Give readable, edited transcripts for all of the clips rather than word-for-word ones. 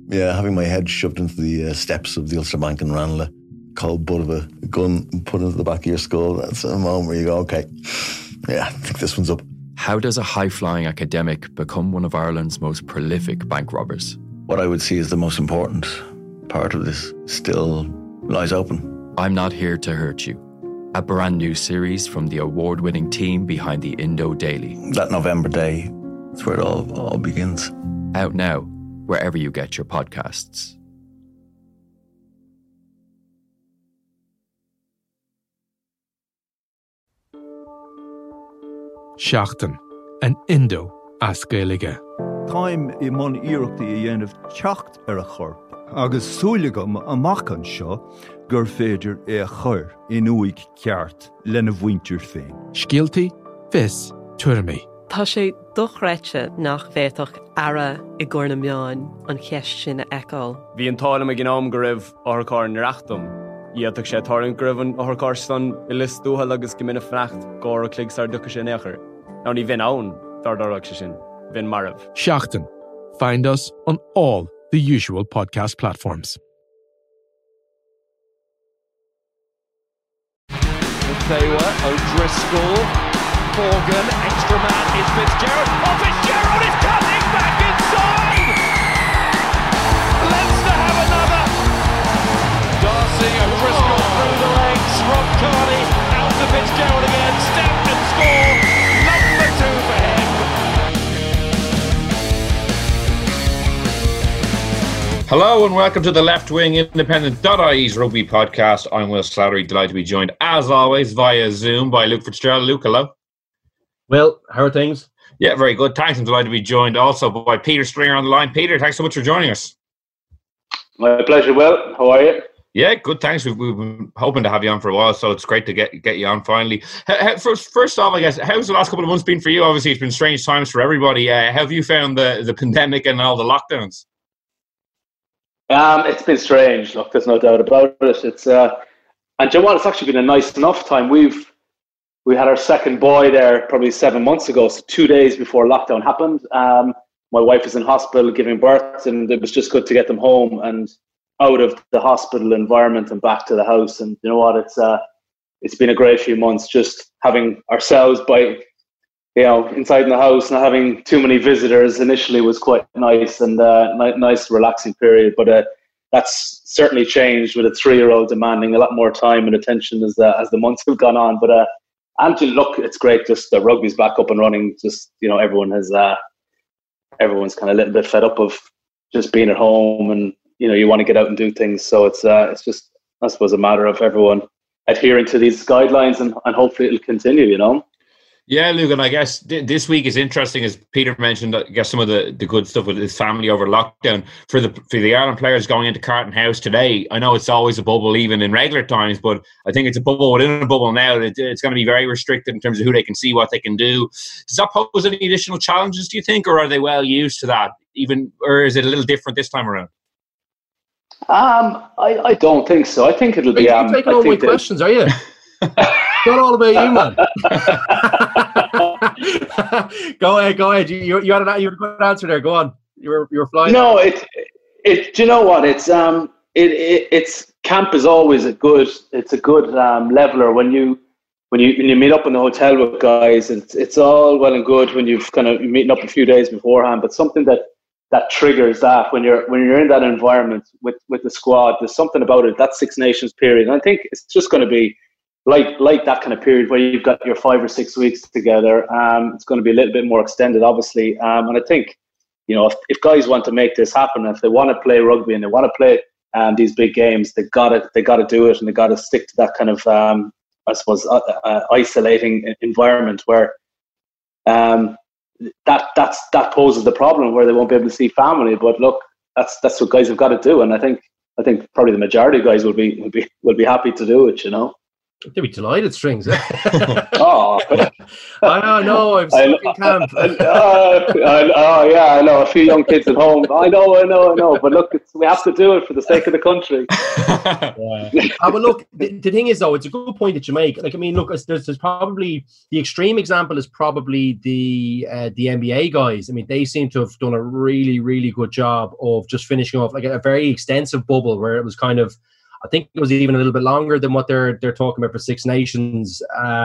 Yeah, having my head shoved into the steps of the Ulster Bank in Ranelagh, cold butt of a gun put into the back of your skull. That's a moment where you go, okay, yeah, I think this one's up. How does a high-flying academic become one of Ireland's most prolific bank robbers? What I would see as the most important part of this still lies open. I'm Not Here to Hurt You, a brand new series from the award-winning team behind the Indo Daily. That November day, that's where it all begins. Out now, wherever you get your podcasts. Seachtain, an Indo as Gaeilge. Táim I mon iarachta I dhéanamh teacht ar a chorp, agus súlagam amach an seo gur féidir a chur in uig ceart lena bhaintir féin. Scialtaí, fis, tuirmí. Tá sé dochreite nach bhéadach ara I gcóirna meáin an cheist sin a eáil. Bhí an tála me gnám go raibh orchár na reachtam. Iadach sé táirn go raibh an orchár stan I lis dúhal agus go minic freacht gár a cligsar ducha sé néachar. Ná ní bhín ann dardarach sé sin, bhín marabh. Seachtain. Find us on all the usual podcast platforms. Taylor, O'Driscoll, Morgan, extra man is Fitzgerald. Oh, Fitzgerald is cutting back inside! Leinster have another! Darcy, O'Driscoll through the legs, Rob Carney, out to Fitzgerald again, step and score! Number 2 for him! Hello and welcome to the Left Wing Independent.ie's rugby podcast. I'm Will Slattery, delighted to be joined as always via Zoom by Luke Fitzgerald. Luke, hello. Will, how are things? Yeah, very good. Thanks. I'm delighted to be joined also by Peter Stringer on the line. Peter, thanks so much for joining us. My pleasure, Will. How are you? Yeah, good. Thanks. We've been hoping to have you on for a while, so it's great to get you on finally. First off, I guess, how's the last couple of months been for you? Obviously, it's been strange times for everybody. How have you found the pandemic and all the lockdowns? It's been strange. Look, there's no doubt about it. It's and you know what? It's actually been a nice enough time. We had our second boy there probably 7 months ago, so 2 days before lockdown happened. My wife was in hospital giving birth, and it was just good to get them home and out of the hospital environment and back to the house. And you know what? It's been a great few months just having ourselves inside in the house, not having too many visitors. Initially was quite nice and nice relaxing period, but that's certainly changed with a 3-year-old demanding a lot more time and attention as the months have gone on. But and look, it's great. Just the rugby's back up and running. Just everyone's kind of a little bit fed up of just being at home, and you want to get out and do things. So it's just, I suppose, a matter of everyone adhering to these guidelines, and hopefully it'll continue. Yeah, Luke, and I guess this week is interesting, as Peter mentioned. I guess some of the good stuff with his family over lockdown for the Ireland players going into Carton House today. I know it's always a bubble even in regular times, but I think it's a bubble within a bubble now. It's going to be very restricted in terms of who they can see, what they can do. Does that pose any additional challenges, do you think, or are they well used to that? Or is it a little different this time around? I don't think so. I think it'll be. You're taking all my questions, are you? Not all about you, man. Go ahead. You had a good answer there. Go on. You were flying. No, do you know what? It's camp is always a good leveler when you meet up in the hotel with guys. It's all well and good when you've kind of meeting up a few days beforehand, but something that triggers that when you're in that environment with the squad, there's something about it. That Six Nations period, and I think it's just going to be like that kind of period where you've got your 5 or 6 weeks together. It's going to be a little bit more extended, obviously. And I think, if guys want to make this happen, if they want to play rugby and they want to play these big games, they got to do it, and they got to stick to that kind of, I suppose, isolating environment where that poses the problem where they won't be able to see family. But look, that's what guys have got to do, and I think probably the majority of guys will be happy to do it. They'd be delighted, Strings. Oh, I know. I'm stuck in camp. Yeah, I know. A few young kids at home. I know. But look, we have to do it for the sake of the country. But look, the thing is, though, it's a good point that you make. Like, I mean, look, there's probably the extreme example is probably the NBA guys. I mean, they seem to have done a really, really good job of just finishing off like a very extensive bubble where it was kind of, I think it was even a little bit longer than what they're talking about for Six Nations.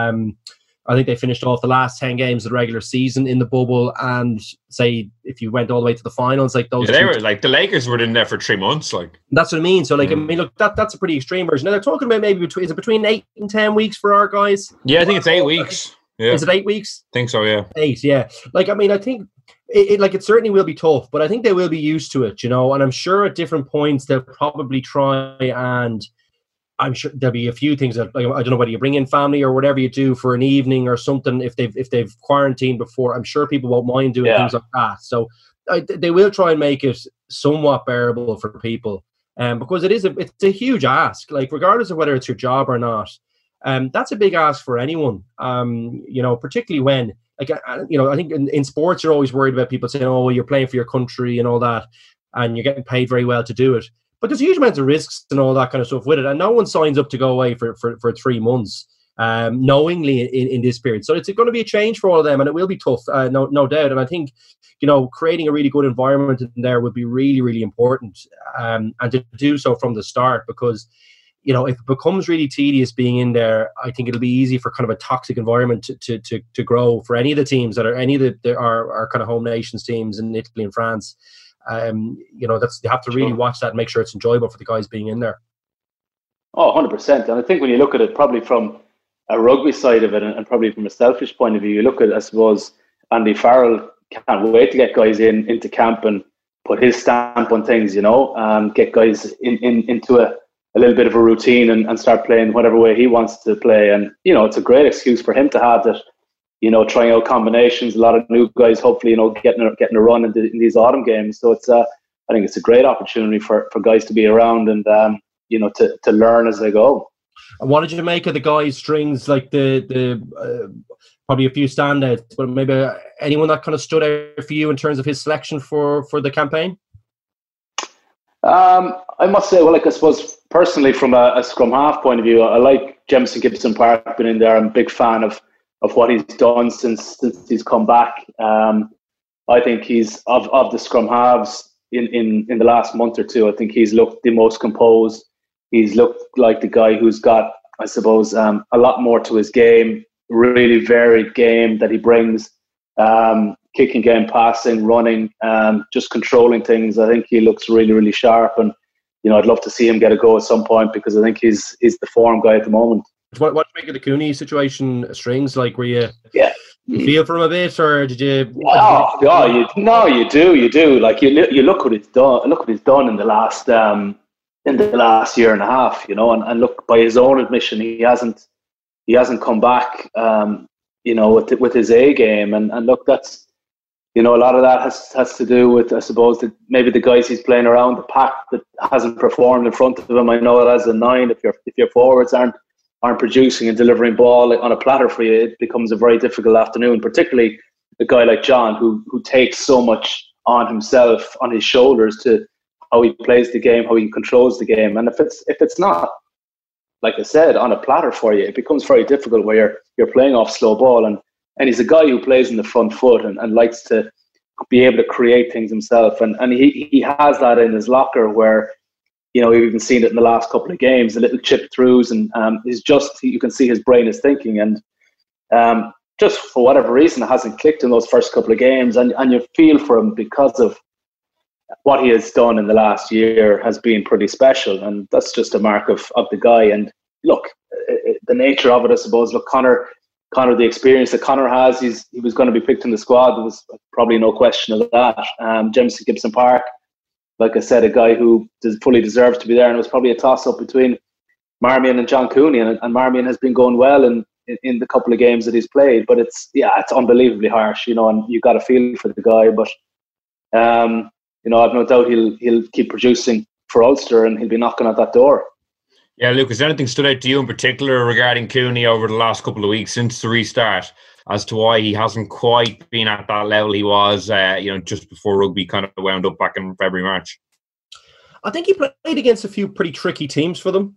I think they finished off the last 10 games of the regular season in the bubble, and say if you went all the way to the finals, like those. Yeah, they were like the Lakers were in there for 3 months. Like that's what I mean. So like I mean, look, that's a pretty extreme version. Now they're talking about maybe between 8 and 10 weeks for our guys. Yeah, I think it's 8 weeks. Yeah, is it 8 weeks? I think so. Yeah, 8. Yeah, like I mean, I think. It certainly will be tough, but I think they will be used to it, you know. And I'm sure at different points they'll probably try, and I'm sure there'll be a few things that, like, I don't know whether you bring in family or whatever you do for an evening or something. If they've quarantined before, I'm sure people won't mind doing things like that. So they will try and make it somewhat bearable for people, because it's a huge ask. Like regardless of whether it's your job or not, that's a big ask for anyone. You know, particularly when. Like, you know, I think in sports, you're always worried about people saying, oh, well, you're playing for your country and all that, and you're getting paid very well to do it. But there's huge amounts of risks and all that kind of stuff with it. And no one signs up to go away for 3 months knowingly in this period. So it's going to be a change for all of them, and it will be tough, no doubt. And I think, you know, creating a really good environment in there would be really, really important, and to do so from the start, because you know, if it becomes really tedious being in there, I think it'll be easy for kind of a toxic environment to grow for any of the teams that are our kind of home nations teams in Italy and France. You know, you have to really watch that and make sure it's enjoyable for the guys being in there. Oh, 100%. And I think when you look at it, probably from a rugby side of it, and probably from a selfish point of view, you look at, I suppose, Andy Farrell can't wait to get guys into camp and put his stamp on things, you know, get guys into a little bit of a routine and start playing whatever way he wants to play. And, you know, it's a great excuse for him to have that, you know, trying out combinations, a lot of new guys, hopefully, you know, getting a run in these autumn games. So it's, I think it's a great opportunity for guys to be around and, you know, to learn as they go. And what did you make of the guys' Strings, like the probably a few standouts, but maybe anyone that kind of stood out for you in terms of his selection for the campaign? I must say, well, like, I suppose personally from a scrum half point of view, I like Jamison Gibson-Park been in there. I'm a big fan of what he's done since he's come back. I think he's of the scrum halves in the last month or two, I think he's looked the most composed. He's looked like the guy who's got, I suppose, a lot more to his game, really varied game that he brings. Kicking game, passing, running, just controlling things. I think he looks really, really sharp, and you know, I'd love to see him get a go at some point because I think he's the form guy at the moment. What do you make of the Cooney situation, Strings? Like, were you feel for him a bit, or did you? You do. Like, you look what he's done. Look what he's done in the last year and a half. You know, and look, by his own admission, he hasn't come back. You know, with his A game, and look, that's. You know, a lot of that has to do with, I suppose, maybe the guys he's playing around the pack that hasn't performed in front of him. I know that as a 9, if your forwards aren't producing and delivering ball on a platter for you, it becomes a very difficult afternoon. Particularly a guy like John, who takes so much on himself, on his shoulders, to how he plays the game, how he controls the game. And if it's not, like I said, on a platter for you, it becomes very difficult where you're playing off slow ball. And he's a guy who plays in the front foot and likes to be able to create things himself. And he has that in his locker where, you know, we've even seen it in the last couple of games, the little chip throughs, and you can see his brain is thinking. And just for whatever reason, it hasn't clicked in those first couple of games. And you feel for him because of what he has done in the last year has been pretty special. And that's just a mark of the guy. And look, the nature of it, I suppose, look, Connor, the experience that Connor has, he was going to be picked in the squad. There was probably no question of that. Jamison Gibson-Park, like I said, a guy who fully deserves to be there, and it was probably a toss-up between Marmion and John Cooney, and Marmion has been going well in the couple of games that he's played, but it's unbelievably harsh, you know, and you got to feel for the guy. But you know, I've no doubt he'll keep producing for Ulster, and he'll be knocking at that door. Yeah, Luke, has anything stood out to you in particular regarding Cooney over the last couple of weeks since the restart as to why he hasn't quite been at that level he was, just before rugby kind of wound up back in February, March? I think he played against a few pretty tricky teams for them.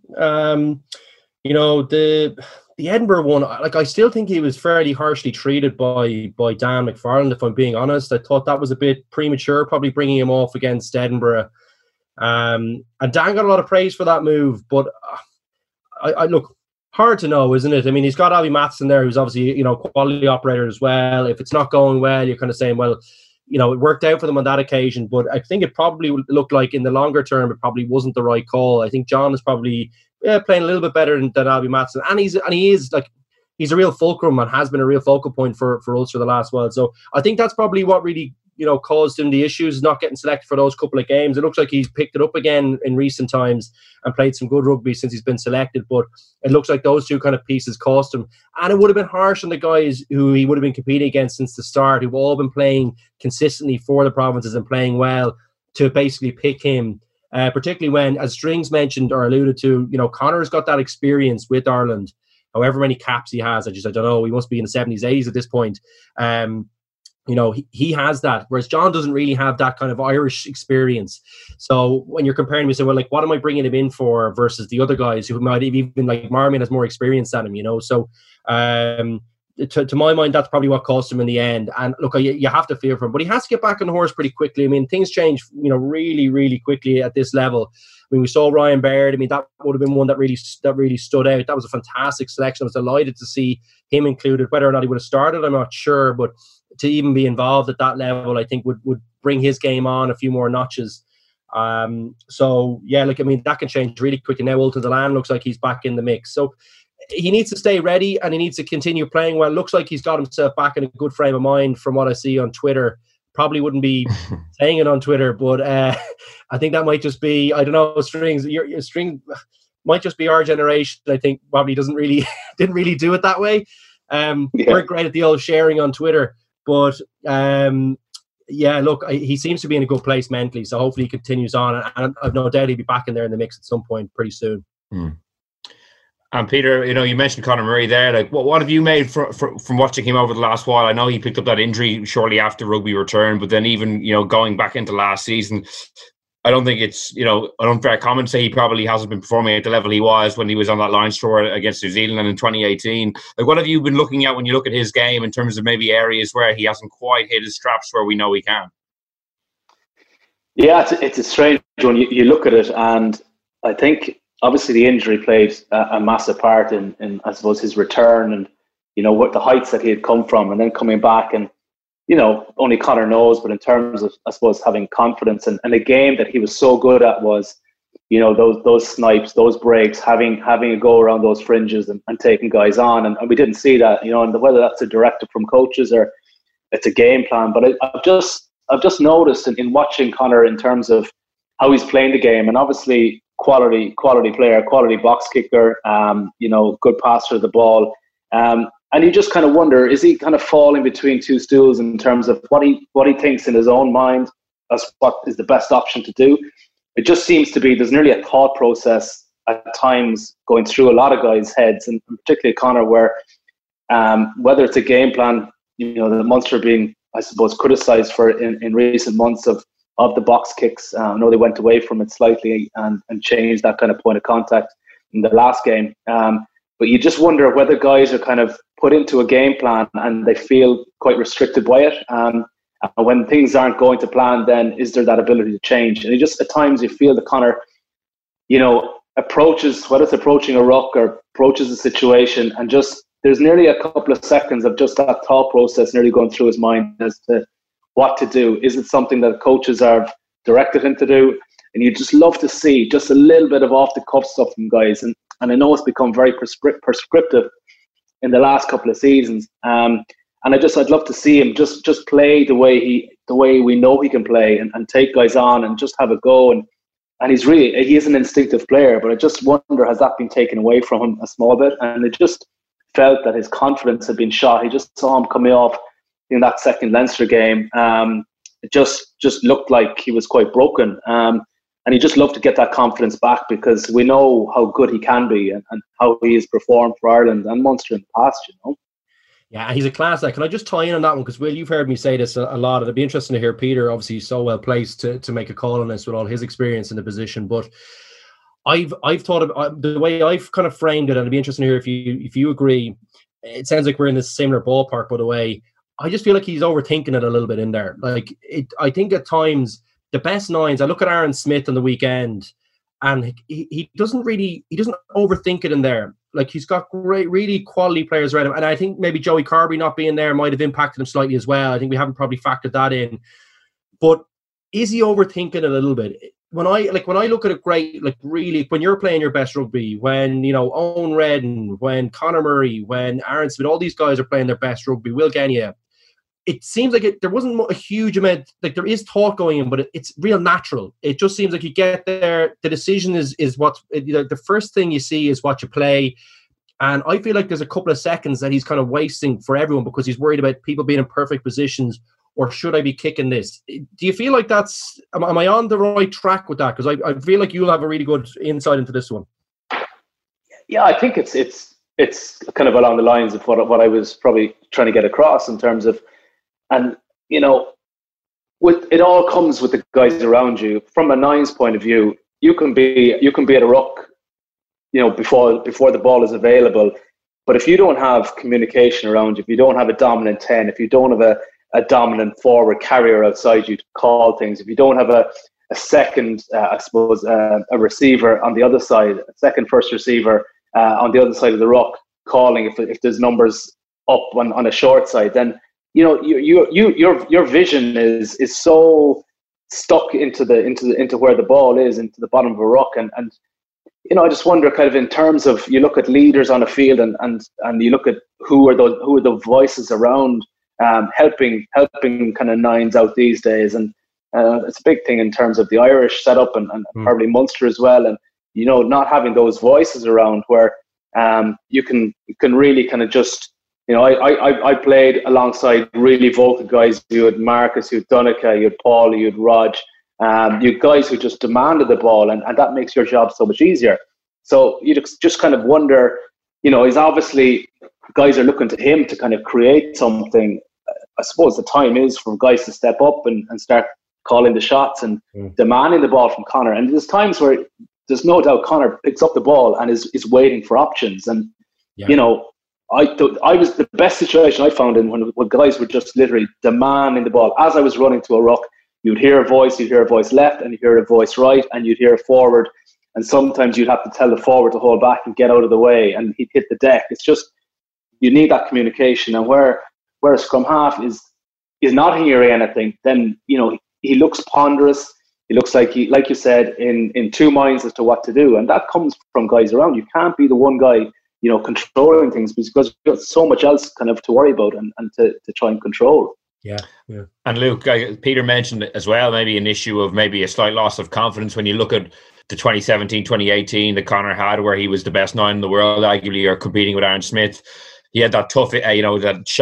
The Edinburgh one, like, I still think he was fairly harshly treated by Dan McFarland, if I'm being honest. I thought that was a bit premature, probably bringing him off against Edinburgh. And Dan got a lot of praise for that move, but I look, hard to know, isn't it? I mean, he's got Avi Mattson there, who's obviously, quality operator as well. If it's not going well, you're kind of saying, well, it worked out for them on that occasion, but I think it probably looked like in the longer term, it probably wasn't the right call. I think John is probably playing a little bit better than Avi Mattson, and he's a real fulcrum and has been a real focal point for Ulster the last while. So I think that's probably what really caused him the issues, not getting selected for those couple of games. It looks like he's picked it up again in recent times and played some good rugby since he's been selected, but it looks like those two kind of pieces cost him. And it would have been harsh on the guys who he would have been competing against since the start, who've all been playing consistently for the provinces and playing well, to basically pick him. Particularly when, as Strings mentioned or alluded to, Connor's got that experience with Ireland, however many caps he has. I don't know, he must be in the 70s, 80s at this point. He has that, whereas John doesn't really have that kind of Irish experience. So when you're comparing, we say, well, like, what am I bringing him in for versus the other guys who might have even, like, Marmion has more experience than him, So to my mind, that's probably what cost him in the end. And look, you have to fear for him, but he has to get back on the horse pretty quickly. I mean, things change, really, really quickly at this level. I mean, we saw Ryan Baird. I mean, that would have been one that really stood out. That was a fantastic selection. I was delighted to see him included. Whether or not he would have started, I'm not sure, but to even be involved at that level, I think would bring his game on a few more notches. So yeah, look, I mean, that can change really quickly. Now Ultan Dillane looks like he's back in the mix. So he needs to stay ready and he needs to continue playing well. Looks like he's got himself back in a good frame of mind from what I see on Twitter. Probably wouldn't be saying it on Twitter, but I think that might just be, I don't know, Strings. Your String might just be our generation. I think probably didn't really do it that way. We're great at the old sharing on Twitter, but look, he seems to be in a good place mentally. So hopefully he continues on, and I've no doubt he'll be back in there in the mix at some point pretty soon. And Peter, you mentioned Conor Murray there. Like, what have you made from watching him over the last while? I know he picked up that injury shortly after rugby return, but then even going back into last season, I don't think it's an unfair comment to say he probably hasn't been performing at the level he was when he was on that line tour against New Zealand in 2018. Like, what have you been looking at when you look at his game in terms of maybe areas where he hasn't quite hit his straps where we know he can? Yeah, it's a strange one. You look at it, and I think obviously the injury played a massive part in I suppose his return, and what the heights that he had come from, and then coming back, and only Conor knows, but in terms of, I suppose, having confidence and a game that he was so good at was, those snipes, those breaks, having a go around those fringes and taking guys on, and we didn't see that, and whether that's a directive from coaches or it's a game plan, but I've just noticed in watching Conor in terms of how he's playing the game, and obviously quality player, quality box kicker, good passer of the ball. And you just kind of wonder, is he kind of falling between two stools in terms of what he thinks in his own mind as what is the best option to do? It just seems to be there's nearly a thought process at times going through a lot of guys' heads, and particularly Conor, where whether it's a game plan, the Munster being, I suppose, criticised for in recent months of the box kicks. I know they went away from it slightly and changed that kind of point of contact in the last game. But you just wonder whether guys are kind of put into a game plan and they feel quite restricted by it. And when things aren't going to plan, then is there that ability to change? And you just, at times, you feel that Conor, approaches, whether it's approaching a ruck or approaches a situation, and just there's nearly a couple of seconds of just that thought process nearly going through his mind as to what to do. Is it something that coaches have directed him to do? And you just love to see just a little bit of off-the-cuff stuff from guys. And I know it's become very prescriptive in the last couple of seasons. And I'd love to see him just play the way we know he can play, and take guys on and just have a go. And he is an instinctive player, but I just wonder, has that been taken away from him a small bit? And it just felt that his confidence had been shot. He just saw him coming off in that second Leinster game. It just looked like he was quite broken. And you just love to get that confidence back, because we know how good he can be and how he has performed for Ireland and Munster in the past, you know. Yeah, he's a class act. Can I just tie in on that one? Because, Will, you've heard me say this a lot. It'd be interesting to hear Peter. Obviously, he's so well placed to make a call on this with all his experience in the position. But I've thought of the way I've kind of framed it, and it'd be interesting to hear if you agree. It sounds like we're in this similar ballpark, by the way. I just feel like he's overthinking it a little bit in there. Like, I think at times the best nines, I look at Aaron Smith on the weekend, and he doesn't overthink it in there. Like, he's got great, really quality players around him. And I think maybe Joey Carby not being there might have impacted him slightly as well. I think we haven't probably factored that in. But is he overthinking it a little bit? When I look at a great, like, really, when you're playing your best rugby, when, you know, Owen Redden, when Conor Murray, when Aaron Smith, all these guys are playing their best rugby, Will Genia, it seems like there wasn't a huge amount, like, there is thought going in, but it's real natural. It just seems like you get there, the decision is what, the first thing you see is what you play. And I feel like there's a couple of seconds that he's kind of wasting for everyone because he's worried about people being in perfect positions, or should I be kicking this? Do you feel like am I on the right track with that? Because I feel like you'll have a really good insight into this one. Yeah, I think it's kind of along the lines of what I was probably trying to get across in terms of, and, you know, it all comes with the guys around you. From a nines point of view, you can be at a ruck, you know, before the ball is available. But if you don't have communication around you, if you don't have a dominant 10, if you don't have a dominant forward carrier outside you to call things, if you don't have a second, a receiver on the other side, a second first receiver on the other side of the ruck calling if there's numbers up on a short side, then, you know, your vision is so stuck into where the ball is, into the bottom of a ruck, and you know, I just wonder, kind of, in terms of, you look at leaders on the field and you look at who are the voices around helping kind of nines out these days, and it's a big thing in terms of the Irish setup and probably Munster as well, and, you know, not having those voices around where you can really kind of just, you know, I played alongside really vocal guys. You had Marcus, you had Donica, you had Paul, you had Rog. You had guys who just demanded the ball, and that makes your job so much easier. So you just kind of wonder, you know, is obviously guys are looking to him to kind of create something. I suppose the time is for guys to step up and start calling the shots and demanding the ball from Conor. And there's times where there's no doubt Conor picks up the ball and is waiting for options. And, you know, I was the best situation I found in when guys were just literally demanding the ball. As I was running to a ruck, you'd hear a voice left, and you'd hear a voice right, and you'd hear a forward. And sometimes you'd have to tell the forward to hold back and get out of the way, and he'd hit the deck. It's just, you need that communication. And where a scrum half is not hearing anything, then, you know, he looks ponderous. He looks like like you said, in two minds as to what to do. And that comes from guys around. You can't be the one guy, you know, controlling things, because you've got so much else kind of to worry about and to try and control. Yeah. And Luke, Peter mentioned as well, maybe an issue of maybe a slight loss of confidence when you look at the 2017, 2018 that Conor had, where he was the best nine in the world, arguably, or competing with Aaron Smith. He had that tough, you know,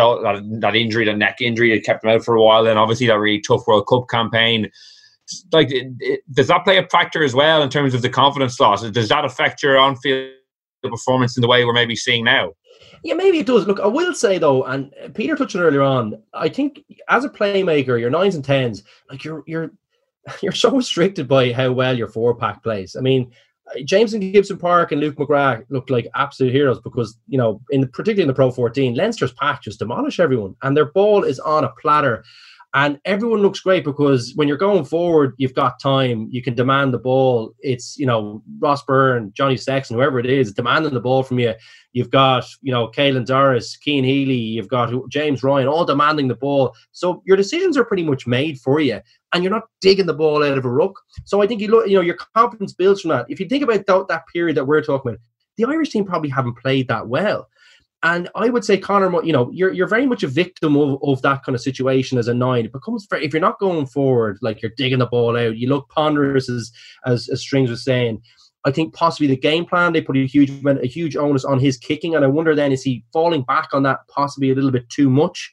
that injury, the neck injury that kept him out for a while, and obviously that really tough World Cup campaign. Like, does that play a factor as well in terms of the confidence loss? Does that affect your on-field performance in the way we're maybe seeing now? Yeah, maybe it does. Look, I will say though, and Peter touched on earlier on, I think as a playmaker, your 9s and 10s, like you're so restricted by how well your 4-pack plays. I mean, Jameson Gibson Park and Luke McGrath look like absolute heroes because, you know, particularly in the Pro 14, Leinster's pack just demolish everyone, and their ball is on a platter. And everyone looks great because when you're going forward, you've got time. You can demand the ball. It's, you know, Ross Byrne, Johnny Sexton, whoever it is, demanding the ball from you. You've got, you know, Caelan Doris, Cian Healy, you've got James Ryan, all demanding the ball. So your decisions are pretty much made for you, and you're not digging the ball out of a ruck. So I think, you know, your confidence builds from that. If you think about that period that we're talking about, the Irish team probably haven't played that well. And I would say, Conor, you know, you're very much a victim of that kind of situation as a 9. It becomes if you're not going forward, like you're digging the ball out, you look ponderous, as Strings was saying. I think possibly the game plan, they put a huge onus on his kicking, and I wonder then, is he falling back on that possibly a little bit too much?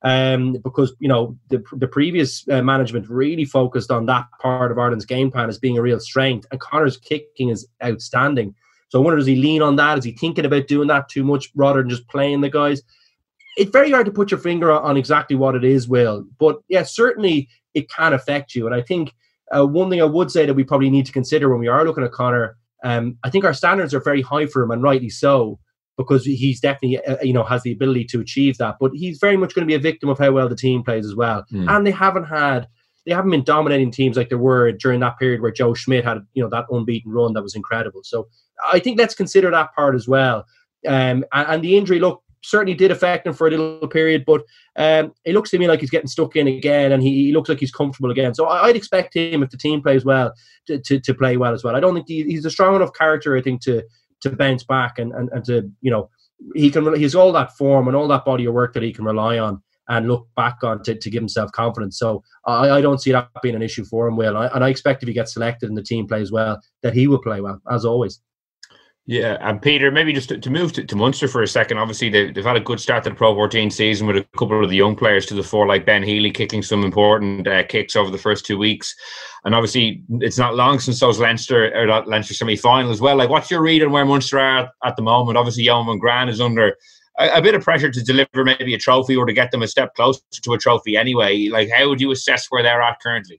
because the previous management really focused on that part of Ireland's game plan as being a real strength, and Conor's kicking is outstanding. So I wonder, does he lean on that? Is he thinking about doing that too much rather than just playing the guys? It's very hard to put your finger on exactly what it is, Will. But yeah, certainly it can affect you. And I think one thing I would say that we probably need to consider when we are looking at Conor, I think our standards are very high for him, and rightly so, because he's definitely has the ability to achieve that. But he's very much going to be a victim of how well the team plays as well. And they haven't been dominating teams like they were during that period where Joe Schmidt had that unbeaten run that was incredible. So I think let's consider that part as well. And the injury, look, certainly did affect him for a little period, but it looks to me like he's getting stuck in again, and he looks like he's comfortable again. So I'd expect him, if the team plays well, to play well as well. I don't think he's a strong enough character, I think, to bounce back and to he's all that form and all that body of work that he can rely on and look back on to give himself confidence. So I don't see that being an issue for him, Will. And I expect if he gets selected and the team plays well, that he will play well, as always. Yeah, and Peter, maybe just to move to Munster for a second. Obviously, they've had a good start to the Pro 14 season with a couple of the young players to the fore, like Ben Healy kicking some important kicks over the first 2 weeks. And obviously, it's not long since those Leinster semi-final as well. Like, what's your read on where Munster are at the moment? Obviously, Eoin Van Graan is under a bit of pressure to deliver maybe a trophy or to get them a step closer to a trophy anyway. Like, how would you assess where they're at currently?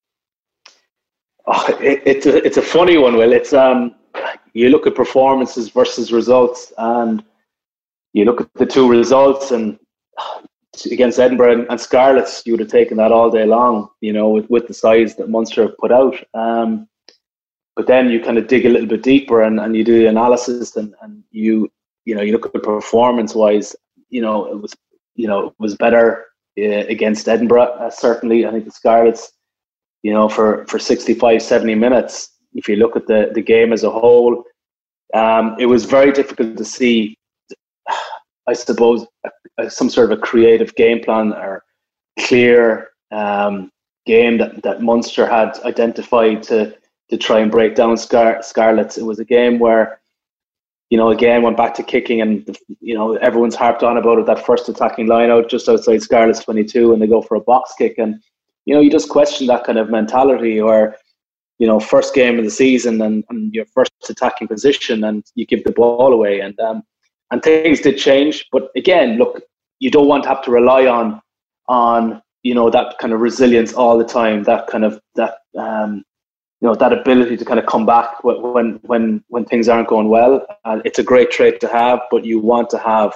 Oh, it's a funny one, Will. It's you look at performances versus results, and you look at the two results, and against Edinburgh and Scarlets, you would have taken that all day long, with the size that Munster have put out. But then you kind of dig a little bit deeper and you do the analysis, and you look at performance-wise, it was better against Edinburgh, certainly. I think the Scarlets, for 65, 70 minutes, if you look at the game as a whole, it was very difficult to see, I suppose, some sort of a creative game plan or clear game that Munster had identified to try and break down Scarlets. It was a game where, again, went back to kicking, and, everyone's harped on about it, that first attacking line out just outside Scarlets 22, and they go for a box kick. And, you just question that kind of mentality, or, first game of the season and your first attacking position, and you give the ball away. And things did change. But again, look, you don't want to have to rely on that kind of resilience all the time, that kind of, that ability to kind of come back when things aren't going well. It's a great trait to have, but you want to have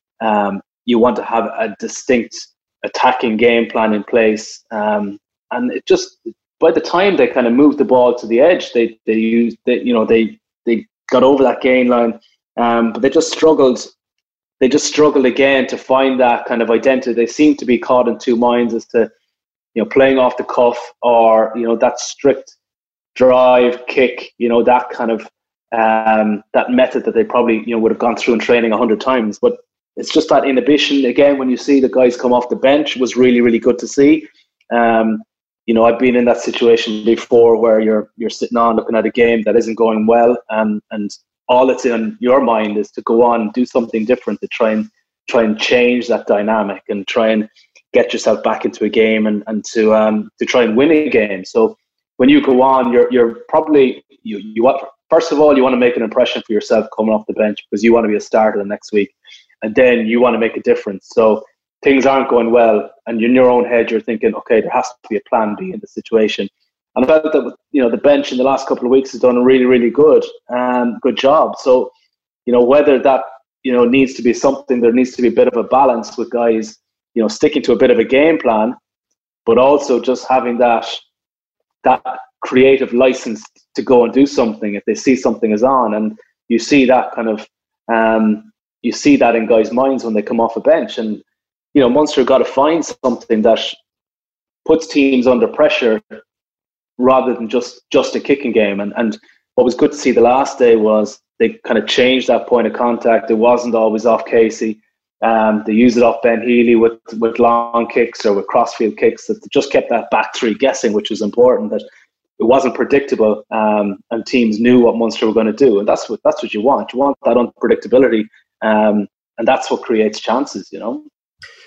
a distinct attacking game plan in place. And it just, by the time they kind of moved the ball to the edge, they got over that gain line, but they just struggled. They just struggled again to find that kind of identity. They seem to be caught in two minds as to, playing off the cuff, or that strict drive kick. That kind of that method that they probably would have gone through in training 100 times. But it's just that inhibition again. When you see the guys come off the bench, was really, really good to see. I've been in that situation before where you're sitting on looking at a game that isn't going well, and all that's in your mind is to go on and do something different to try and change that dynamic and try and get yourself back into a game and to try and win a game. So when you go on, you're probably you want, first of all, you want to make an impression for yourself coming off the bench, because you want to be a starter the next week, and then you want to make a difference. So things aren't going well, and in your own head, you're thinking, okay, there has to be a plan B in the situation. And I felt that, the bench in the last couple of weeks has done a really, really good job. So, whether that, needs to be something, there needs to be a bit of a balance with guys, sticking to a bit of a game plan, but also just having that creative license to go and do something if they see something is on. And you see that kind of, you see that in guys' minds when they come off a bench. And, Munster got to find something that puts teams under pressure rather than just a kicking game. And what was good to see the last day was they kind of changed that point of contact. It wasn't always off Casey. They used it off Ben Healy with long kicks or with crossfield kicks, that just kept that back three guessing, which was important, that it wasn't predictable, and teams knew what Munster were going to do. And that's what you want. You want that unpredictability, and that's what creates chances,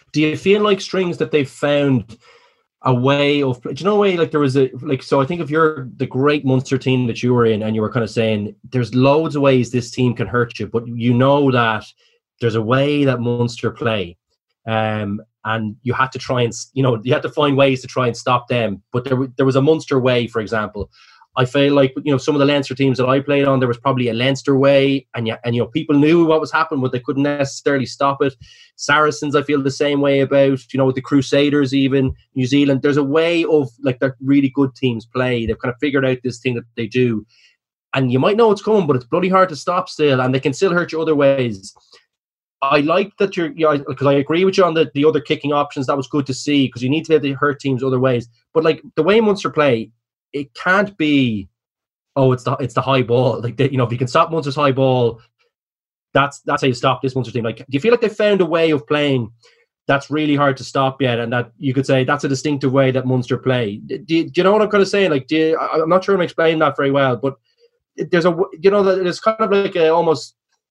Do you feel like, Strings, that they've found a way of, do you know, a way, like there was a, like, so I think if you're the great Munster team that you were in and you were kind of saying there's loads of ways this team can hurt you, but you know that there's a way that Munster play, and you had to try and, you know, you had to find ways to try and stop them. But there was a Munster way, for example. I feel like, you know, some of the Leinster teams that I played on, there was probably a Leinster way, and you know, people knew what was happening, but they couldn't necessarily stop it. Saracens, I feel the same way about, you know, with the Crusaders, even New Zealand. There's a way of, like, the really good teams play. They've kind of figured out this thing that they do, and you might know it's coming, but it's bloody hard to stop still, and they can still hurt you other ways. I like that because I agree with you on the other kicking options. That was good to see, because you need to be able to hurt teams other ways. But like the way Munster play, it can't be, oh, it's the high ball. Like, you know, if you can stop Munster's high ball, that's how you stop this Munster team. Like, do you feel like they found a way of playing that's really hard to stop yet, and that you could say that's a distinctive way that Munster play? Do you know what I'm kind of saying? Like, I'm not sure I'm explaining that very well, but there's there's kind of like a almost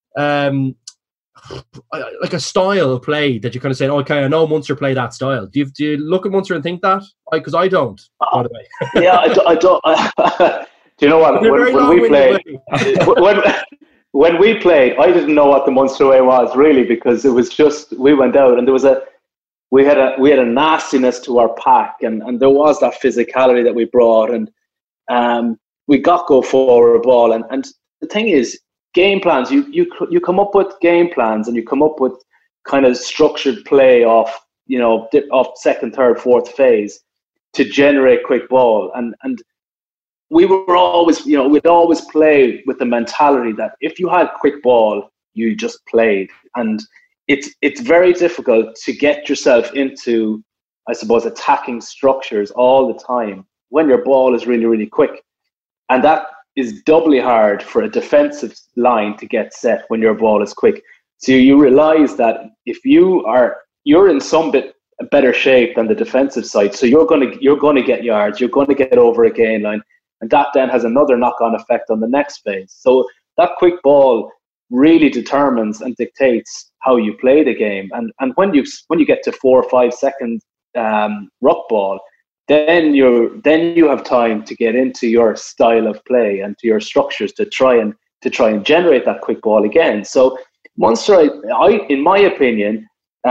like a style of play that you kind of say, okay, I know Munster play that style. Do you look at Munster and think that? Because I don't, by the way. Yeah, I don't. Do you know what? When we played, I didn't know what the Munster way was really, because it was just, we went out and we had a nastiness to our pack, and there was that physicality that we brought, and we got go forward ball, and the thing is, game plans, you come up with game plans, and you come up with kind of structured play off, you know, off second, third, fourth phase to generate quick ball, and we were always, you know, we'd always play with the mentality that if you had quick ball, you just played, and it's very difficult to get yourself into, I suppose, attacking structures all the time when your ball is really, really quick, and that is doubly hard for a defensive line to get set when your ball is quick. So you realize that if you're in some bit better shape than the defensive side, so you're going to get yards, you're going to get over a gain line, and that then has another knock-on effect on the next phase. So that quick ball really determines and dictates how you play the game. And when you get to 4 or 5 second ruck ball, then you have time to get into your style of play and to your structures to try and generate that quick ball again. So Munster, in my opinion,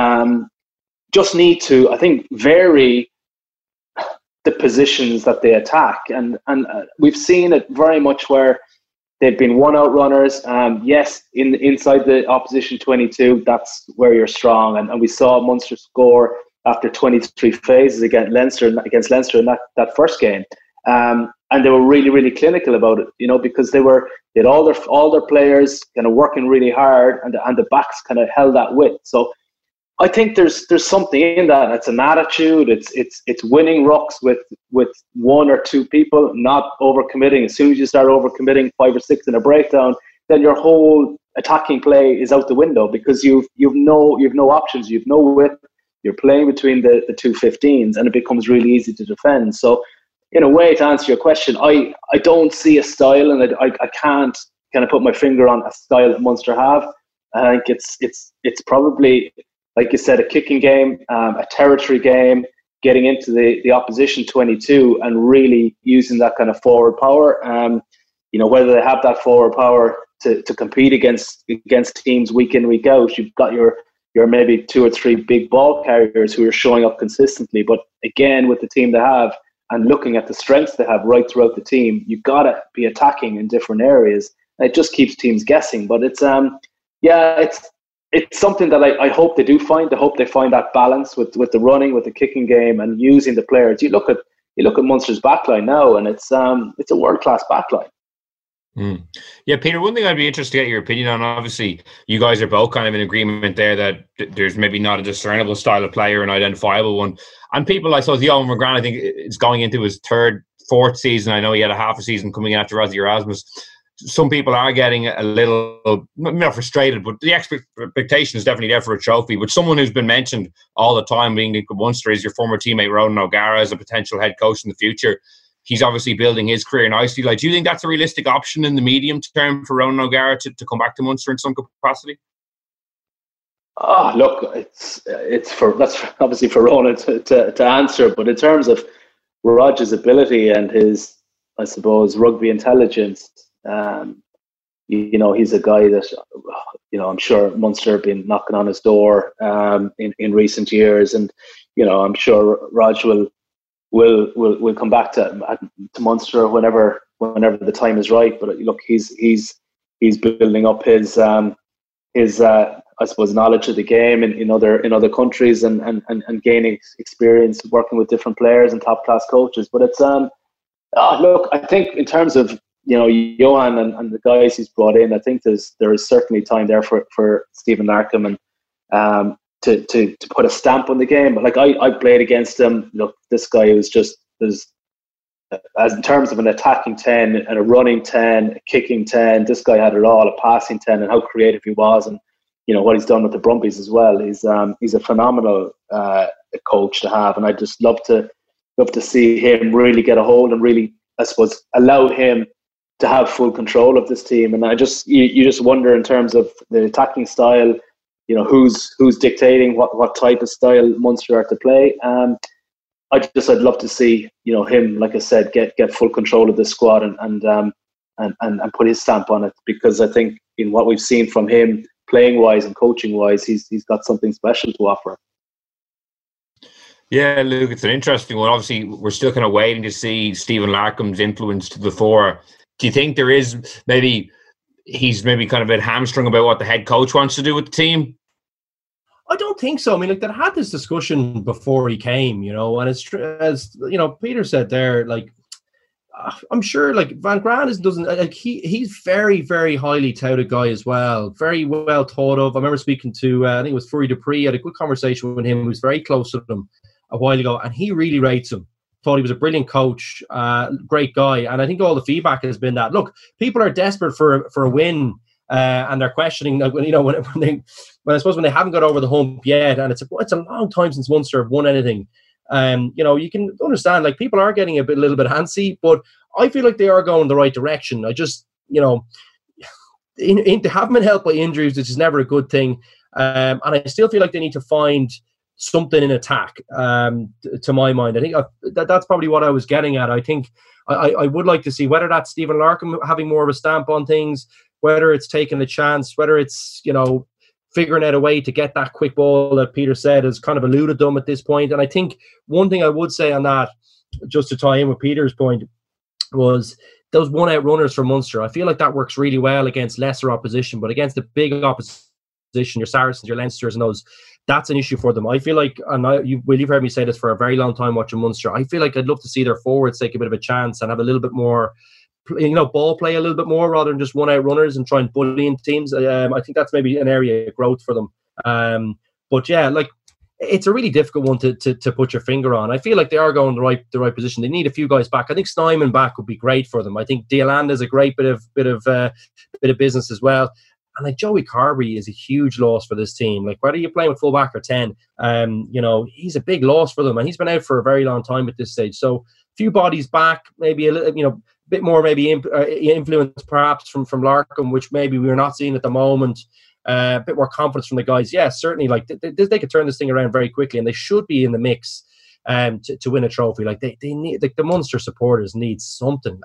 just need to, I think, vary the positions that they attack, and we've seen it very much where they've been one-out runners. Yes, inside the opposition 22, that's where you're strong, and we saw Munster score after 23 phases against Leinster in that first game, and they were really, really clinical about it, you know, because they had all their players kind of working really hard, and the backs kind of held that width. So I think there's something in that. It's an attitude. It's winning rucks with 1 or 2 people, not overcommitting. As soon as you start overcommitting 5 or 6 in a breakdown, then your whole attacking play is out the window, because you've no options, you've no width. You're playing between the 2 15s, and it becomes really easy to defend. So, in a way, to answer your question, I don't see a style, and I can't kind of put my finger on a style that Munster have. I think it's probably, like you said, a kicking game, a territory game, getting into the opposition 22 and really using that kind of forward power. You know, whether they have that forward power to compete against teams week in, week out, you've got your maybe 2 or 3 big ball carriers who are showing up consistently. But again, with the team they have and looking at the strengths they have right throughout the team, you've got to be attacking in different areas. And it just keeps teams guessing. But it's something that I hope they do find. I hope they find that balance with the running, with the kicking game, and using the players. You look at Munster's backline now, and it's a world-class backline. Yeah, Peter, one thing I'd be interested to get your opinion on, obviously you guys are both kind of in agreement there that there's maybe not a discernible style of player, an identifiable one. And people, I suppose, Eoin McGrath, I think it's going into his 3rd, 4th season. I know he had a half a season coming in after Ozzy Erasmus. Some people are getting a little, not frustrated, but the expectation is definitely there for a trophy. But someone who's been mentioned all the time being Nick Munster is your former teammate Ronan O'Gara as a potential head coach in the future. He's obviously building his career nicely. Like, do you think that's a realistic option in the medium term for Ronan O'Gara to come back to Munster in some capacity? Oh, look, that's obviously for Ronan to answer. But in terms of Rod's ability and his, I suppose, rugby intelligence, he's a guy that, I'm sure Munster have been knocking on his door in recent years, and I'm sure Rog will come back to Munster whenever the time is right. But look, he's building up his I suppose knowledge of the game in other countries and gaining experience working with different players and top class coaches. But it's look, I think in terms of Johan and the guys he's brought in, I think there is certainly time there for Stephen Larkham and to put a stamp on the game. But like I played against him. Look, this guy was just as in terms of an attacking 10 and a running 10, a kicking 10. This guy had it all, a passing 10, and how creative he was, and what he's done with the Brumbies as well. He's a phenomenal coach to have, and I just love to see him really get a hold and really, I suppose, allow him to have full control of this team. And you just wonder in terms of the attacking style, who's dictating what type of style Munster are to play. I'd love to see him, like I said, get full control of the squad and put his stamp on it, because I think in what we've seen from him, playing wise and coaching wise, he's got something special to offer. Yeah, Luke, it's an interesting one. Obviously, we're still kind of waiting to see Stephen Larkham's influence to the fore. Do you think there is he's maybe kind of a bit hamstrung about what the head coach wants to do with the team? I don't think so. I mean, they had this discussion before he came, and it's as Peter said there, like, I'm sure like Van Graan doesn't like he's very, very highly touted guy as well, very well thought of. I remember speaking to I think it was Furry Dupree, had a good conversation with him, who was very close to them a while ago, and he really rates him. Thought he was a brilliant coach, great guy, and I think all the feedback has been that look, people are desperate for a win, and they're questioning when I suppose when they haven't got over the hump yet, and it's a long time since Munster have won anything. You can understand like people are getting a little bit antsy, but I feel like they are going the right direction. I just they haven't been helped by injuries, which is never a good thing, and I still feel like they need to find something in attack. To my mind, I think that's probably what I was getting at. I think I would like to see whether that's Stephen Larkham having more of a stamp on things, whether it's taking a chance, whether it's figuring out a way to get that quick ball that Peter said has kind of eluded them at this point. And I think one thing I would say on that, just to tie in with Peter's point, was those one-out runners for Munster. I feel like that works really well against lesser opposition, but against the big opposition, your Saracens, your Leinsters and those, that's an issue for them. I feel like, and you've heard me say this for a very long time watching Munster, I feel like I'd love to see their forwards take a bit of a chance and have a little bit more ball play a little bit more rather than just one-out runners and try and bully in teams. I think that's maybe an area of growth for them. But yeah, like it's a really difficult one to put your finger on. I feel like they are going the right position. They need a few guys back. I think Snyman back would be great for them. I think Deolanda is a great bit of business as well. And like Joey Carberry is a huge loss for this team. Like whether you're playing with fullback or 10, he's a big loss for them, and he's been out for a very long time at this stage. So a few bodies back, maybe a little, bit more maybe influence perhaps from Larkham, which maybe we're not seeing at the moment. A bit more confidence from the guys. Yeah, certainly. Like they could turn this thing around very quickly, and they should be in the mix to win a trophy. Like they need, like the Munster supporters need something.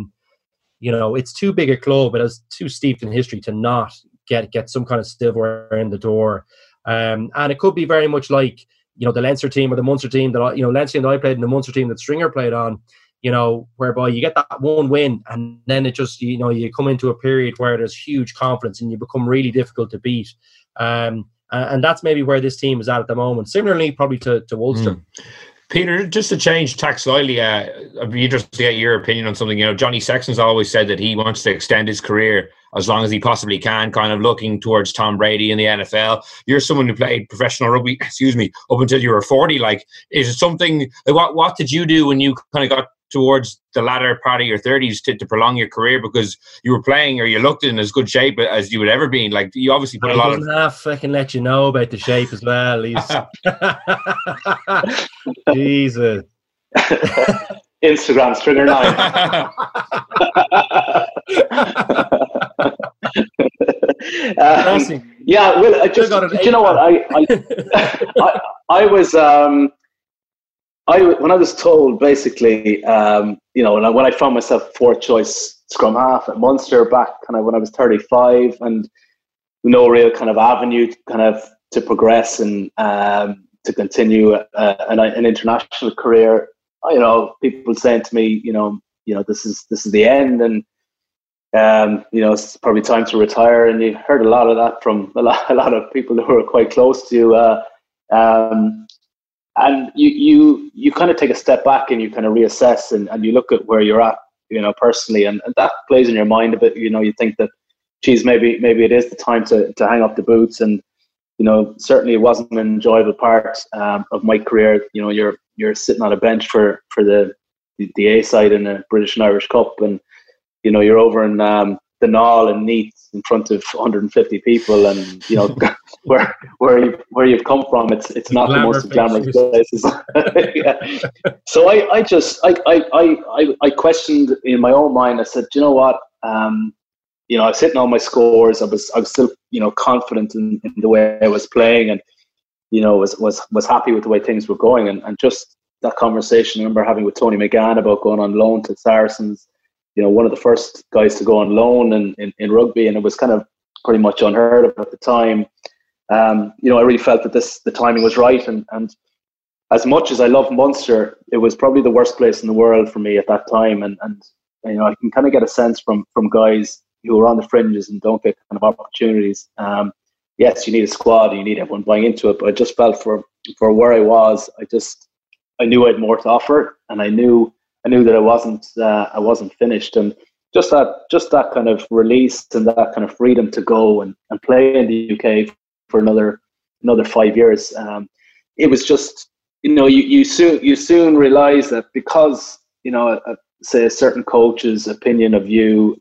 It's too big a club, but it's too steeped in history to not get some kind of silverware in the door. And it could be very much like the Leinster team or the Munster team that Leinster team that I played and the Munster team that Stringer played on. Whereby you get that one win and then it just, you come into a period where there's huge confidence and you become really difficult to beat. And that's maybe where this team is at the moment. Similarly, probably to Ulster. Peter, just to change tack slightly, I'd be interested to get your opinion on something. Johnny Sexton's always said that he wants to extend his career as long as he possibly can, kind of looking towards Tom Brady in the NFL. You're someone who played professional rugby, up until you were 40. Like, is it something, like what did you do when you kind of got towards the latter part of your 30s to prolong your career, because you were playing or you looked in as good shape as you would ever been? Like, you obviously put a lot of... half I can let you know about the shape as well. Jesus. Instagram Stringer 9. Yeah, well, you know what? I was when I was told basically, when I found myself fourth choice scrum half at Munster back kind of when I was 35, and no real kind of avenue to progress and to continue an international career. People saying to me, this is the end, and it's probably time to retire. And you heard a lot of that from a lot of people who are quite close to you. And you kind of take a step back and you kind of reassess and you look at where you're at, personally, and that plays in your mind a bit. You think that, geez, maybe it is the time to hang up the boots. And certainly it wasn't an enjoyable part of my career. You're sitting on a bench for the A side in a British and Irish Cup, and you're over in the Knoll and Neath in front of 150 people, and where you've come from, it's not the most glamorous places. Yeah. So I questioned in my own mind. I said, you know what? I was hitting all my scores. I was still confident in the way I was playing, and was happy with the way things were going. And just that conversation I remember having with Tony McGann about going on loan to Saracens. One of the first guys to go on loan in rugby, and it was kind of pretty much unheard of at the time. I really felt that the timing was right, and as much as I love Munster, it was probably the worst place in the world for me at that time. And I can kind of get a sense from guys who are on the fringes and don't get kind of opportunities. Yes, you need a squad, and you need everyone buying into it, but I just felt for where I was, I knew I had more to offer, and I knew that I wasn't finished, and just that kind of release and that kind of freedom to go and play in the UK for another 5 years. It was just, you soon realize that because say a certain coach's opinion of you,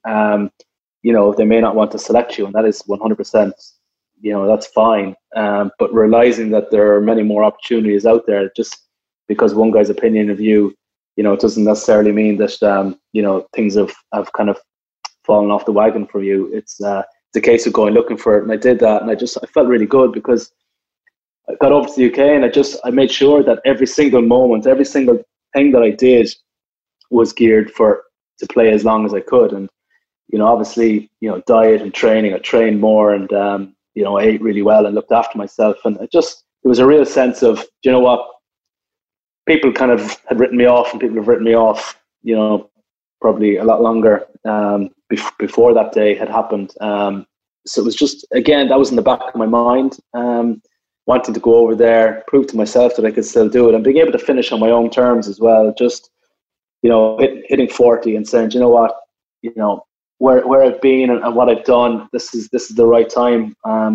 they may not want to select you, and that is 100%. That's fine. But realizing that there are many more opportunities out there, just because one guy's opinion of you, it doesn't necessarily mean that things have kind of fallen off the wagon for you. It's a case of going looking for it, and I did that, and I felt really good because I got over to the UK, and I made sure that every single moment, every single thing that I did was geared to play as long as I could. And obviously, diet and training, I trained more, and I ate really well and looked after myself, and it was a real sense of, what. People kind of had written me off, and people have written me off, probably a lot longer before that day had happened. So it was just, again, that was in the back of my mind, wanting to go over there, prove to myself that I could still do it, and being able to finish on my own terms as well. Just, hitting 40 and saying, you know what, where I've been and what I've done, this is the right time.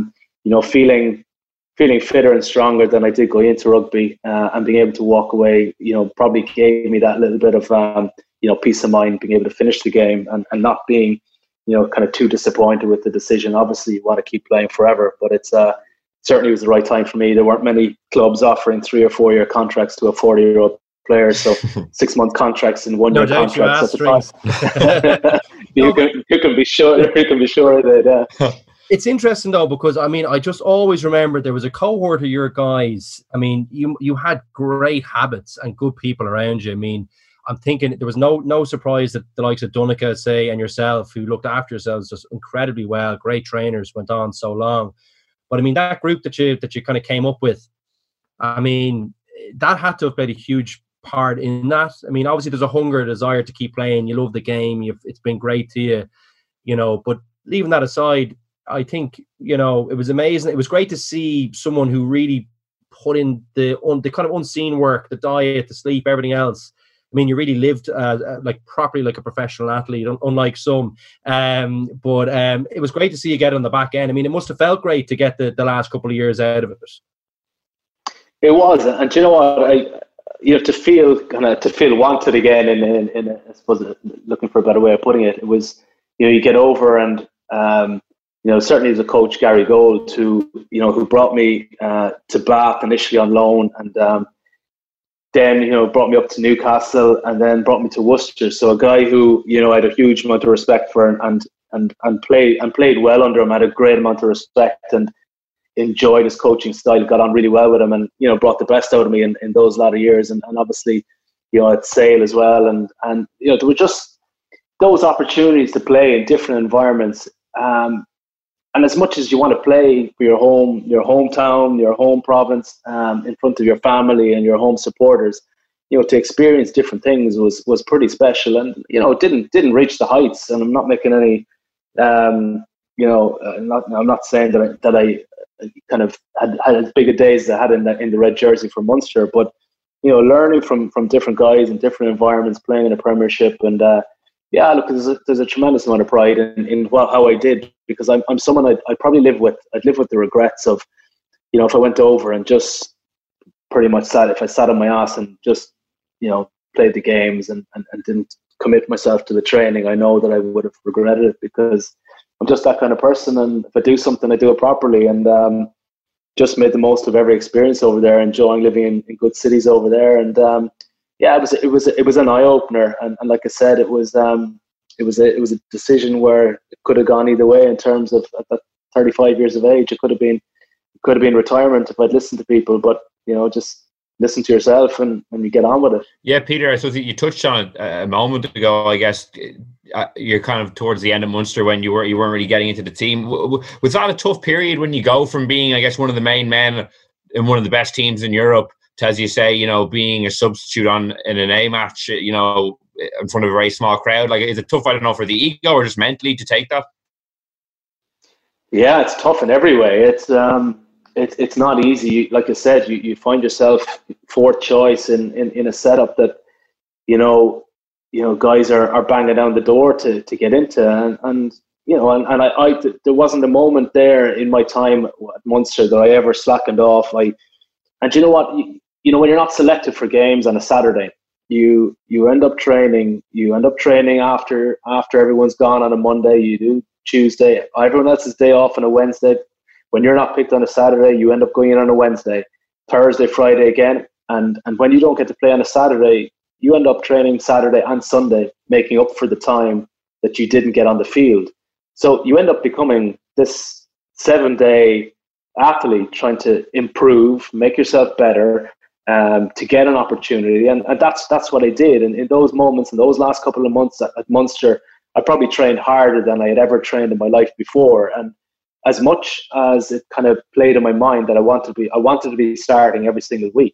Feeling fitter and stronger than I did going into rugby, and being able to walk away, probably gave me that little bit of, peace of mind, being able to finish the game and not being, kind of too disappointed with the decision. Obviously, you want to keep playing forever, but it's certainly was the right time for me. There weren't many clubs offering 3 or 4 year contracts to a 40-year-old player, so 6-month contracts and 1 year contracts at the time. You can be sure that. It's interesting though, because I just always remember there was a cohort of your guys. You had great habits and good people around you. I'm thinking there was no surprise that the likes of Donica, say, and yourself, who looked after yourselves just incredibly well, great trainers, went on so long. But that group that you kind of came up with, that had to have played a huge part in that. Obviously there's a hunger, a desire to keep playing. You love the game. it's been great to you, but leaving that aside, I think, it was amazing. It was great to see someone who really put in the kind of unseen work, the diet, the sleep, everything else. You really lived properly like a professional athlete, unlike some. But it was great to see you get on the back end. it must have felt great to get the last couple of years out of it. It was, and do you know what? To feel wanted again, in I suppose, looking for a better way of putting it, it was, you get over and. Certainly as a coach, Gary Gold, who brought me to Bath initially on loan, and then brought me up to Newcastle, and then brought me to Worcester. So a guy who I had a huge amount of respect for, and played well under him. I had a great amount of respect, and enjoyed his coaching style, got on really well with him, and brought the best out of me in those latter years, and obviously at Sale as well, and there were just those opportunities to play in different environments, and as much as you want to play for your hometown, your home province, in front of your family and your home supporters, to experience different things was pretty special, and it didn't reach the heights, and I'm not making any I'm not saying that I kind of had as big a days as I had in the red jersey for Munster, but learning from different guys in different environments, playing in a Premiership, and look, there's a tremendous amount of pride in how I did, because I'm someone I'd probably live with the regrets of, if I went over and just pretty much if I sat on my ass and just played the games and didn't commit myself to the training, I know that I would have regretted it, because I'm just that kind of person, and if I do something, I do it properly, and just made the most of every experience over there, enjoying living in good cities over there, and it was an eye opener, and like I said, it was a decision where it could have gone either way in terms of at 35 years of age. It could have been retirement if I'd listened to people, but just listen to yourself and you get on with it. Yeah, Peter, I suppose you touched on it a moment ago. I guess you're kind of towards the end of Munster when you weren't really getting into the team. Was that a tough period when you go from being, I guess, one of the main men in one of the best teams in Europe to, as you say, being a substitute in an A match, in front of a very small crowd? Like, is it tough, I don't know, for the ego or just mentally to take that? Yeah, it's tough in every way. It's not easy. Like I said, you find yourself fourth choice in a setup that guys are banging down the door to get into, and there wasn't a moment there in my time at Munster that I ever slackened off. And you know what, when you're not selected for games on a Saturday, you end up training after everyone's gone on a Monday. You do Tuesday, everyone else's day off on a Wednesday. When you're not picked on a Saturday, you end up going in on a Wednesday, Thursday, Friday again. And when you don't get to play on a Saturday, you end up training Saturday and Sunday, making up for the time that you didn't get on the field. So you end up becoming this 7-day athlete, trying to improve, make yourself better, to get an opportunity. And that's what I did. And in those moments, in those last couple of months at Munster, I probably trained harder than I had ever trained in my life before. And as much as it kind of played in my mind that I wanted to be starting every single week,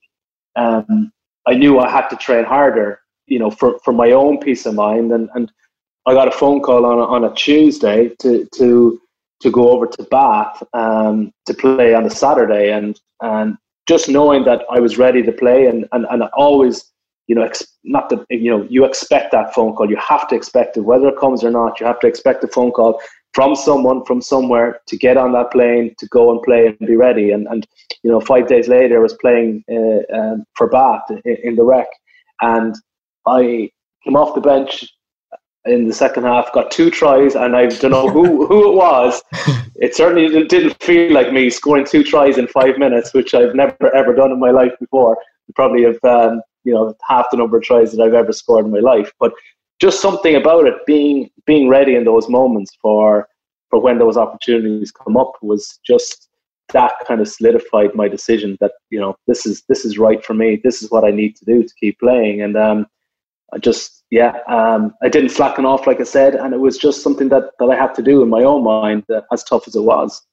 I knew I had to train harder, for my own peace of mind. And I got a phone call on a Tuesday to go over to Bath to play on the Saturday, and just knowing that I was ready to play, and I always, not that you expect that phone call. You have to expect it, whether it comes or not. You have to expect a phone call from someone from somewhere to get on that plane to go and play and be ready. And 5 days later, I was playing for Bath in the rec, and I came off the bench in the second half, got 2 tries, and I don't know who it was. It certainly didn't feel like me scoring 2 tries in 5 minutes, which I've never ever done in my life before. Probably have half the number of tries that I've ever scored in my life, but just something about it, being ready in those moments for when those opportunities come up, was just that kind of solidified my decision that this is right for me. This is what I need to do to keep playing. And I didn't slacken off, like I said, and it was just something that I had to do in my own mind, as tough as it was.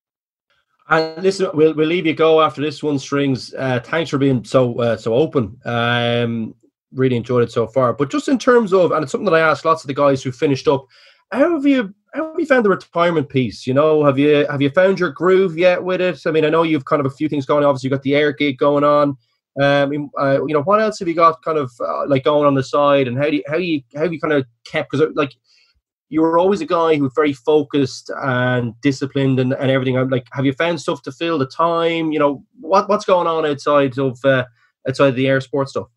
And listen, we'll leave you go after this one, Strings. Thanks for being so open. Really enjoyed it so far. But just in terms of, and it's something that I asked lots of the guys who finished up, how have you found the retirement piece? Have you found your groove yet with it? I mean, I know you've kind of a few things going on. Obviously, you've got the air gig going on. What else have you got kind of like going on the side, and how you kind of kept, because like you were always a guy who was very focused and disciplined and everything. Like, have you found stuff to fill the time? What's going on outside of the air sport stuff?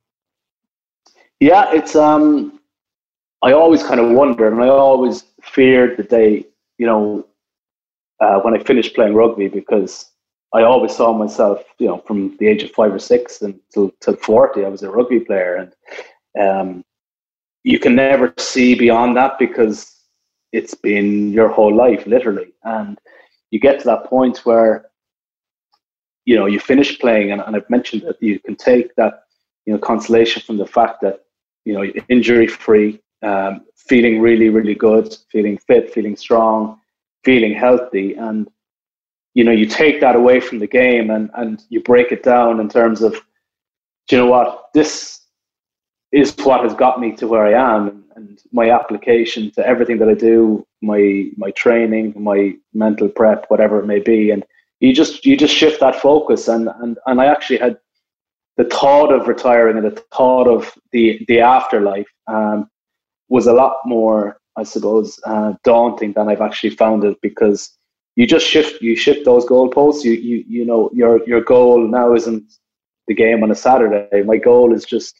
Yeah, it's I always kind of wondered, and I always feared the day, when I finished playing rugby, because I always saw myself, from the age of 5 or 6 until 40, I was a rugby player, and you can never see beyond that, because it's been your whole life, literally. And you get to that point where you finish playing, and I've mentioned that you can take that, consolation from the fact that, you're injury free, feeling really, really good, feeling fit, feeling strong, feeling healthy. And, you take that away from the game and you break it down in terms of, do you know what, this is what has got me to where I am, and my application to everything that I do, my training, my mental prep, whatever it may be. And you just shift that focus. And I actually had the thought of retiring and the thought of the afterlife was a lot more, I suppose, daunting than I've actually found it, because you shift those goalposts. Your goal now isn't the game on a Saturday. My goal is just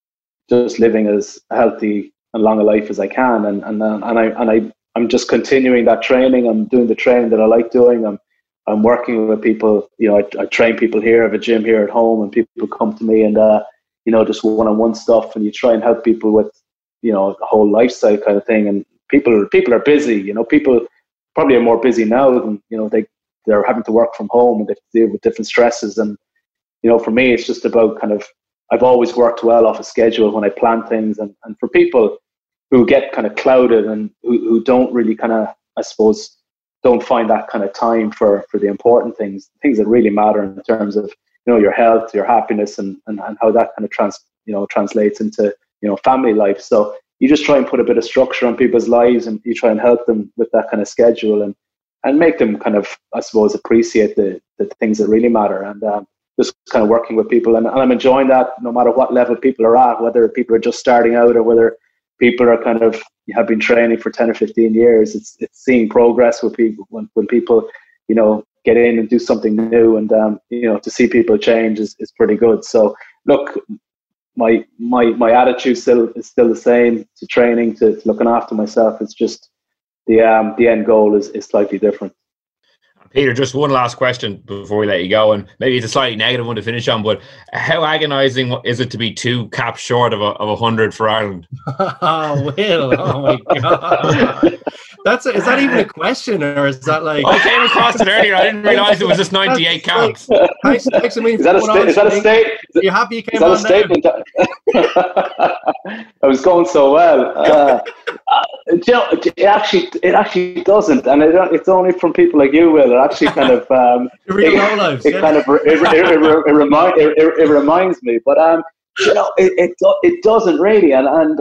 living as healthy and long a life as I can, and I'm just continuing that training. I'm doing the training that I like doing. I'm working with people. I train people here. I have a gym here at home, and people come to me and just one-on-one stuff, and you try and help people with the whole lifestyle kind of thing. And people are busy. People probably are more busy now than they're having to work from home, and they deal with different stresses. And for me, it's just about I've always worked well off a schedule when I plan things, and for people who get kind of clouded and who don't really I suppose don't find that kind of time for the important things that really matter in terms of your health, your happiness, and how that kind of translates into family life. So you just try and put a bit of structure on people's lives, and you try and help them with that kind of schedule, and make them kind of, I suppose, appreciate the things that really matter. And just kind of working with people, and I'm enjoying that no matter what level people are at, whether people are just starting out or whether people are have been training for 10 or 15 years. It's seeing progress with people when people get in and do something new, and to see people change is pretty good. So look, my attitude is still the same to training, to looking after myself. It's just the end goal is slightly different. Peter, just one last question before we let you go, and maybe it's a slightly negative one to finish on, but how agonising is it to be 2 caps short of 100 for Ireland? Oh, Will, oh my God. Is that even a question, or is that like... I came across it earlier. I didn't realise it was just 98 caps. Thanks, I mean, is that a statement? Are you happy you came on statement? I was going so well. It actually doesn't, and it's only from people like you, Will. It actually kind of it reminds me, but it doesn't really, and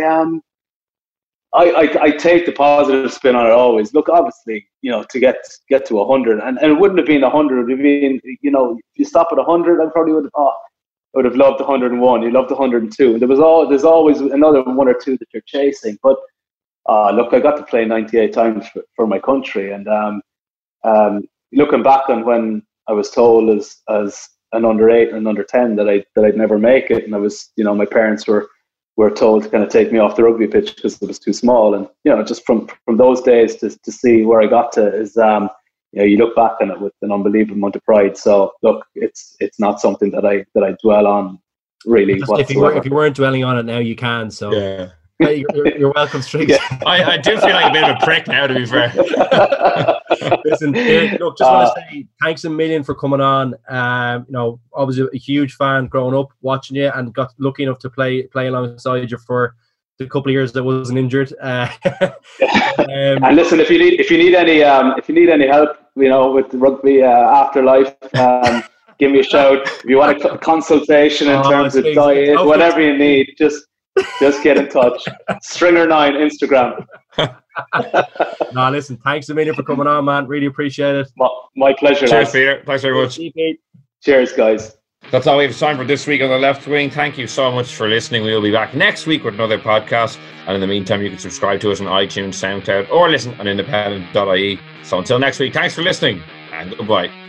I take the positive spin on it always. Look, obviously, to get to 100, and it wouldn't have been 100. It would have been, if you stop at 100, I probably would have loved 101. You loved 102. There's always another 1 or 2 that you're chasing. But look, I got to play 98 times for my country, and looking back on when I was told as an under 8 and under 10 that I'd never make it, and I was, my parents were told to kind of take me off the rugby pitch because it was too small. And just from those days to see where I got to is you look back on it with an unbelievable amount of pride. So look, it's not something that I dwell on really whatsoever. If you weren't dwelling on it now, you can. So yeah. You're welcome, Strings. Yeah. I do feel like a bit of a prick now, to be fair. Listen, look, just want to say thanks a million for coming on. I was a huge fan growing up, watching you, and got lucky enough to play alongside you for the couple of years that wasn't injured. And listen, if you need any help, with the rugby afterlife, give me a shout. If you want a consultation in terms of diet, whatever you need, just get in touch. Stringer9 Instagram. No, listen, thanks a million for coming on, man. Really appreciate it. My pleasure. Cheers, Peter. Thanks very much. Cheers, guys. That's all we have time for this week on The Left Wing. Thank you so much for listening. We will be back next week with another podcast. And in the meantime, you can subscribe to us on iTunes, SoundCloud, or listen on independent.ie. So until next week, thanks for listening and goodbye.